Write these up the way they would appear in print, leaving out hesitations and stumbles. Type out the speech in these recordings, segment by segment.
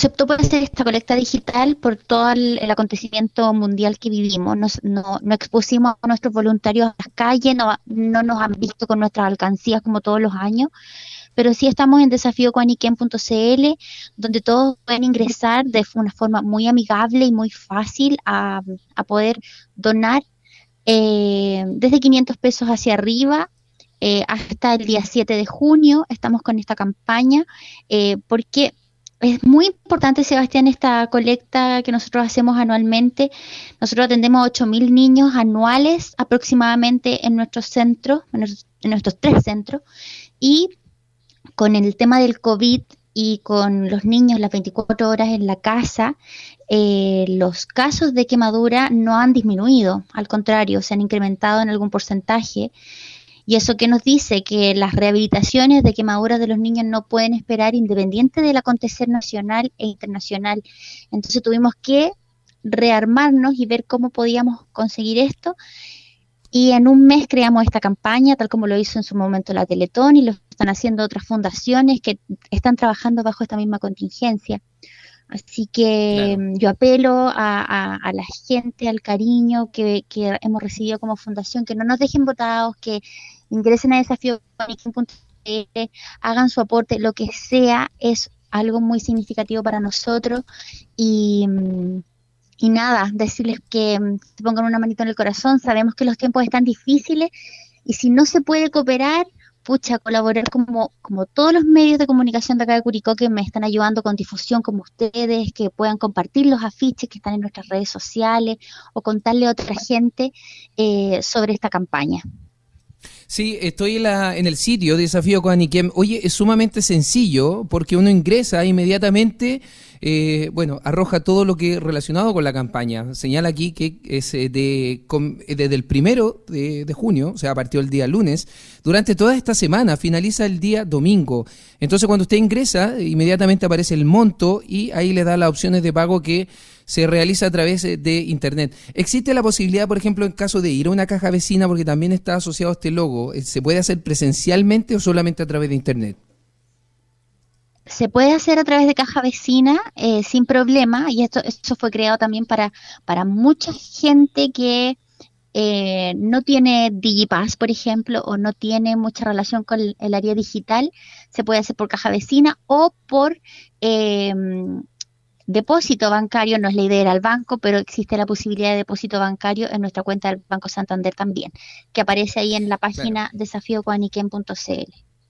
se optó por hacer esta colecta digital por todo el acontecimiento mundial que vivimos. No expusimos a nuestros voluntarios a las calles, no nos han visto con nuestras alcancías como todos los años, pero sí estamos en desafiocoaniquem.cl, donde todos pueden ingresar de una forma muy amigable y muy fácil a poder donar desde 500 pesos hacia arriba. Hasta el día 7 de junio estamos con esta campaña, porque es muy importante, Sebastián, esta colecta que nosotros hacemos anualmente. Nosotros atendemos a 8.000 niños anuales aproximadamente en nuestros centros, en nuestros 3 centros, y con el tema del COVID y con los niños las 24 horas en la casa, los casos de quemadura no han disminuido, al contrario, se han incrementado en algún porcentaje. Y eso que nos dice que las rehabilitaciones de quemaduras de los niños no pueden esperar, independiente del acontecer nacional e internacional. Entonces tuvimos que rearmarnos y ver cómo podíamos conseguir esto. Y en un mes creamos esta campaña, tal como lo hizo en su momento la Teletón, y lo están haciendo otras fundaciones que están trabajando bajo esta misma contingencia. Así que Claro. yo apelo a la gente, al cariño que hemos recibido como fundación, que no nos dejen botados, que ingresen a desafío.cl, hagan su aporte, lo que sea, es algo muy significativo para nosotros. Y, y nada, decirles que se pongan una manito en el corazón. Sabemos que los tiempos están difíciles y si no se puede cooperar, pucha, colaborar como todos los medios de comunicación de acá de Curicó que me están ayudando con difusión, como ustedes, que puedan compartir los afiches que están en nuestras redes sociales o contarle a otra gente sobre esta campaña. Sí, estoy en el sitio de Desafío Coaniquem. Oye, es sumamente sencillo porque uno ingresa inmediatamente, arroja todo lo que relacionado con la campaña. Señala aquí que es desde el 1 de junio, o sea, a partir del día lunes, durante toda esta semana, finaliza el día domingo. Entonces, cuando usted ingresa, inmediatamente aparece el monto y ahí le da las opciones de pago que se realiza a través de internet. ¿Existe la posibilidad, por ejemplo, en caso de ir a una caja vecina, porque también está asociado a este logo, se puede hacer presencialmente o solamente a través de internet? Se puede hacer a través de caja vecina sin problema, y esto fue creado también para mucha gente que no tiene Digipass, por ejemplo, o no tiene mucha relación con el área digital. Se puede hacer por caja vecina o por depósito bancario. No es la idea ir al banco, pero existe la posibilidad de depósito bancario en nuestra cuenta del Banco Santander también, que aparece ahí en la Claro. página desafiocoaniquem.cl.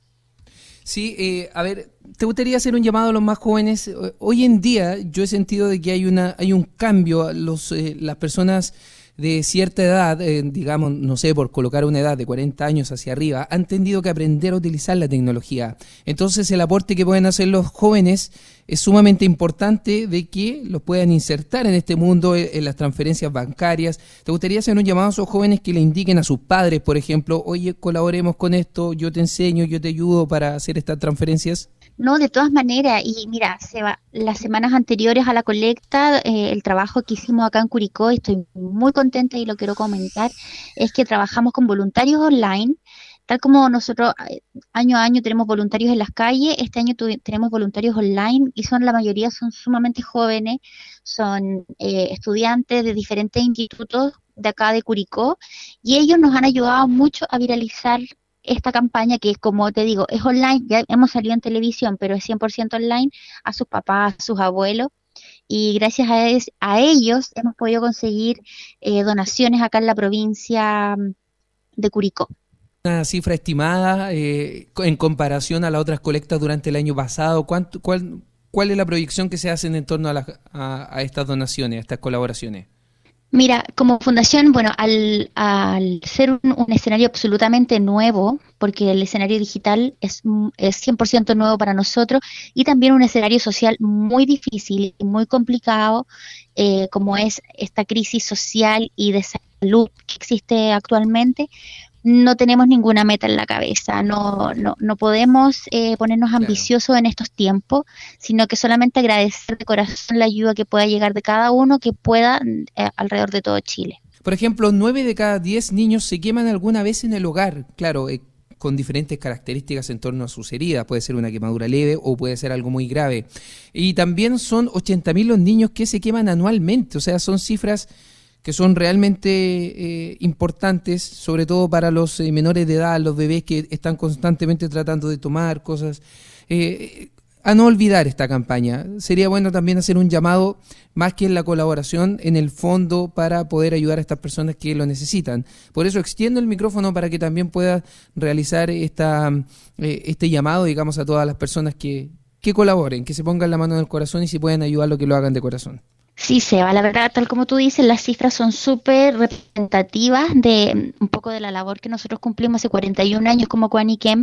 Sí, a ver, te gustaría hacer un llamado a los más jóvenes. Hoy en día yo he sentido de que hay un cambio. Las personas de cierta edad, digamos, no sé, por colocar una edad de 40 años hacia arriba, han tenido que aprender a utilizar la tecnología. Entonces el aporte que pueden hacer los jóvenes es sumamente importante de que los puedan insertar en este mundo, en las transferencias bancarias. ¿Te gustaría hacer un llamado a esos jóvenes que le indiquen a sus padres, por ejemplo, oye, colaboremos con esto, yo te enseño, yo te ayudo para hacer estas transferencias? No, de todas maneras, y mira, las semanas anteriores a la colecta, el trabajo que hicimos acá en Curicó, estoy muy contenta y lo quiero comentar, es que trabajamos con voluntarios online, tal como nosotros año a año tenemos voluntarios en las calles. Este año tenemos voluntarios online y la mayoría son sumamente jóvenes, son estudiantes de diferentes institutos de acá de Curicó, y ellos nos han ayudado mucho a viralizar esta campaña que, como te digo, es online. Ya hemos salido en televisión, pero es 100% online, a sus papás, a sus abuelos, y gracias a ellos hemos podido conseguir donaciones acá en la provincia de Curicó. Una cifra estimada en comparación a las otras colectas durante el año pasado, ¿cuál es la proyección que se hace en torno a estas donaciones, a estas colaboraciones? Mira, como fundación, bueno, al ser un escenario absolutamente nuevo, porque el escenario digital es 100% nuevo para nosotros, y también un escenario social muy difícil y muy complicado, como es esta crisis social y de salud que existe actualmente. No tenemos ninguna meta en la cabeza, no podemos ponernos Claro. ambiciosos en estos tiempos, sino que solamente agradecer de corazón la ayuda que pueda llegar de cada uno que pueda alrededor de todo Chile. Por ejemplo, 9 de cada 10 niños se queman alguna vez en el hogar. Claro, con diferentes características en torno a sus heridas. Puede ser una quemadura leve o puede ser algo muy grave. Y también son 80.000 los niños que se queman anualmente, o sea, son cifras que son realmente importantes, sobre todo para los menores de edad, los bebés que están constantemente tratando de tomar cosas. A no olvidar esta campaña. Sería bueno también hacer un llamado, más que en la colaboración, en el fondo para poder ayudar a estas personas que lo necesitan. Por eso extiendo el micrófono para que también pueda realizar este llamado, digamos, a todas las personas que colaboren, que se pongan la mano en el corazón y si pueden ayudarlo, que lo hagan de corazón. Sí, Seba, la verdad, tal como tú dices, las cifras son súper representativas de un poco de la labor que nosotros cumplimos hace 41 años como Coaniquem.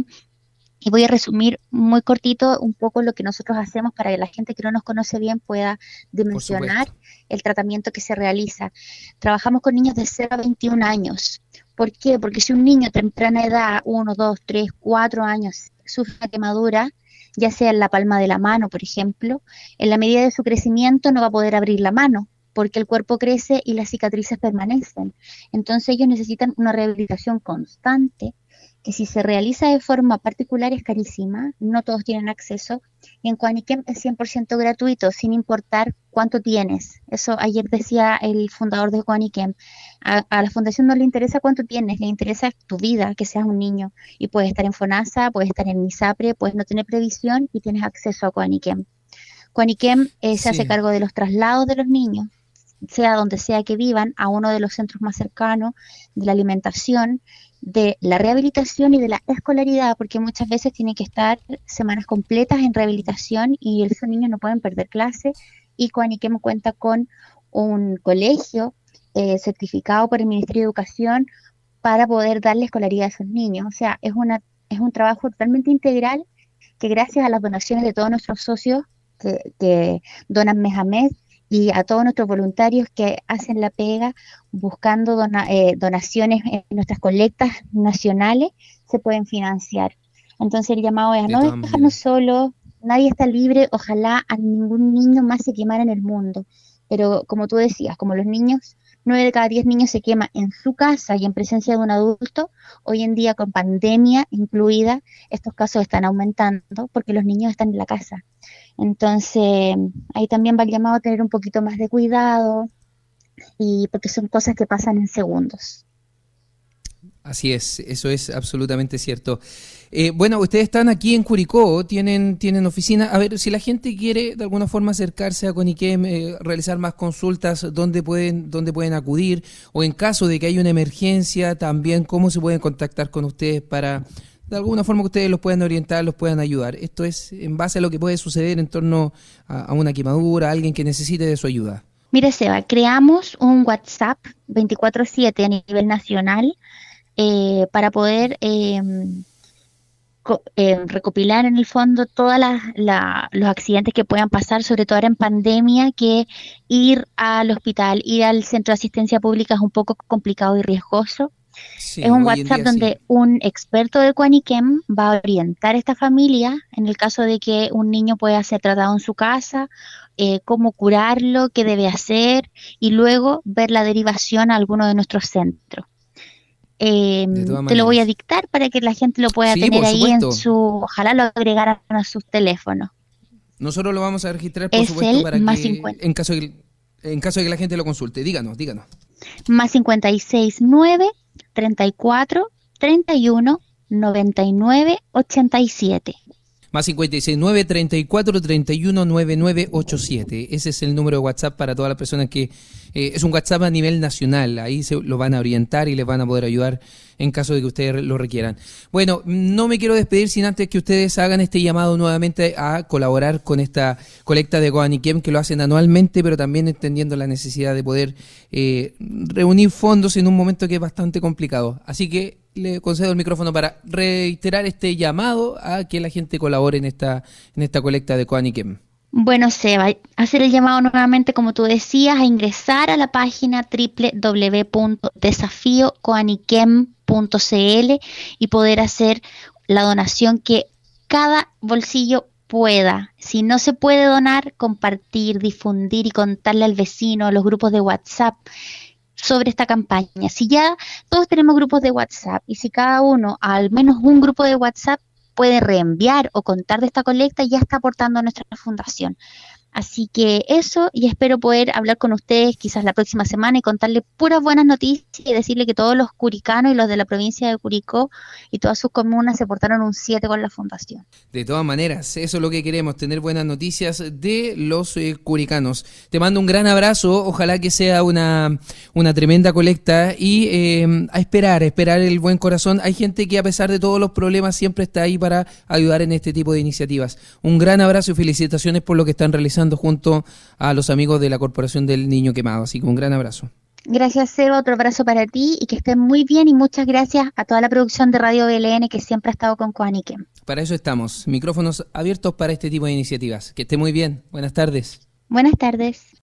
Y voy a resumir muy cortito un poco lo que nosotros hacemos para que la gente que no nos conoce bien pueda dimensionar el tratamiento que se realiza. Trabajamos con niños de 0 a 21 años. ¿Por qué? Porque si un niño a temprana edad, 1, 2, 3, 4 años, sufre una quemadura, ya sea en la palma de la mano, por ejemplo, en la medida de su crecimiento no va a poder abrir la mano, porque el cuerpo crece y las cicatrices permanecen. Entonces ellos necesitan una rehabilitación constante, que si se realiza de forma particular es carísima, no todos tienen acceso, y en Coaniquem es 100% gratuito, sin importar cuánto tienes. Eso ayer decía el fundador de Coaniquem. A la fundación no le interesa cuánto tienes, le interesa tu vida, que seas un niño, y puedes estar en FONASA, puedes estar en MISAPRE, puedes no tener previsión y tienes acceso a Coaniquem. Coaniquem se hace cargo de los traslados de los niños, sea donde sea que vivan, a uno de los centros más cercanos, de la alimentación, de la rehabilitación y de la escolaridad, porque muchas veces tienen que estar semanas completas en rehabilitación y esos niños no pueden perder clase, y Coaniquem cuenta con un colegio certificado por el Ministerio de Educación para poder darle escolaridad a esos niños. O sea, es un trabajo totalmente integral que gracias a las donaciones de todos nuestros socios que donan mes a mes, y a todos nuestros voluntarios que hacen la pega buscando donaciones en nuestras colectas nacionales, se pueden financiar. Entonces el llamado es a no dejarnos solos, nadie está libre, ojalá a ningún niño más se quemara en el mundo. Pero como tú decías, como los niños, 9 de cada 10 niños se quema en su casa y en presencia de un adulto, hoy en día con pandemia incluida, estos casos están aumentando porque los niños están en la casa. Entonces, ahí también va el llamado a tener un poquito más de cuidado, y porque son cosas que pasan en segundos. Así es, eso es absolutamente cierto. Bueno, ustedes están aquí en Curicó, tienen oficina. A ver, si la gente quiere de alguna forma acercarse a Coaniquem, realizar más consultas, ¿dónde pueden acudir? O en caso de que haya una emergencia, también, ¿cómo se pueden contactar con ustedes para, de alguna forma, que ustedes los puedan orientar, los puedan ayudar? Esto es en base a lo que puede suceder en torno a una quemadura, a alguien que necesite de su ayuda. Mire, Seba, creamos un WhatsApp 24/7 a nivel nacional para poder recopilar en el fondo todos los accidentes que puedan pasar, sobre todo ahora en pandemia, que ir al hospital, ir al centro de asistencia pública es un poco complicado y riesgoso. Sí, es un WhatsApp donde un experto de Coaniquem va a orientar a esta familia en el caso de que un niño pueda ser tratado en su casa, cómo curarlo, qué debe hacer, y luego ver la derivación a alguno de nuestros centros. Te lo voy a dictar para que la gente lo pueda tener ahí en ojalá lo agregaran a sus teléfonos. Nosotros lo vamos a registrar, por supuesto, para que en caso de que la gente lo consulte. Díganos. Más 569 34 31 99 87. Más 569 34 31 99 87. Ese es el número de WhatsApp para todas las personas que es un WhatsApp a nivel nacional. Ahí se lo van a orientar y les van a poder ayudar en caso de que ustedes lo requieran. Bueno, no me quiero despedir sin antes que ustedes hagan este llamado nuevamente a colaborar con esta colecta de Coaniquem, que lo hacen anualmente, pero también entendiendo la necesidad de poder reunir fondos en un momento que es bastante complicado. Así que le concedo el micrófono para reiterar este llamado a que la gente colabore en esta colecta de Coaniquem. Bueno, Seba, hacer el llamado nuevamente, como tú decías, a ingresar a la página www.desafiocoaniquem.cl y poder hacer la donación que cada bolsillo pueda. Si no se puede donar, compartir, difundir y contarle al vecino, a los grupos de WhatsApp, sobre esta campaña. Si ya todos tenemos grupos de WhatsApp y si cada uno, al menos un grupo de WhatsApp, puede reenviar o contar de esta colecta, ya está aportando a nuestra fundación. Así que eso, y espero poder hablar con ustedes quizás la próxima semana y contarles puras buenas noticias y decirle que todos los curicanos y los de la provincia de Curicó y todas sus comunas se portaron un 7 con la fundación. De todas maneras, eso es lo que queremos, tener buenas noticias de los curicanos. Te mando un gran abrazo, ojalá que sea una tremenda colecta y a esperar el buen corazón. Hay gente que a pesar de todos los problemas siempre está ahí para ayudar en este tipo de iniciativas. Un gran abrazo y felicitaciones por lo que están realizando junto a los amigos de la Corporación del Niño Quemado. Así que un gran abrazo. Gracias, Seba, otro abrazo para ti y que estén muy bien y muchas gracias a toda la producción de Radio BLN que siempre ha estado con Coaniquem. Para eso estamos, micrófonos abiertos para este tipo de iniciativas. Que esté muy bien, buenas tardes. Buenas tardes.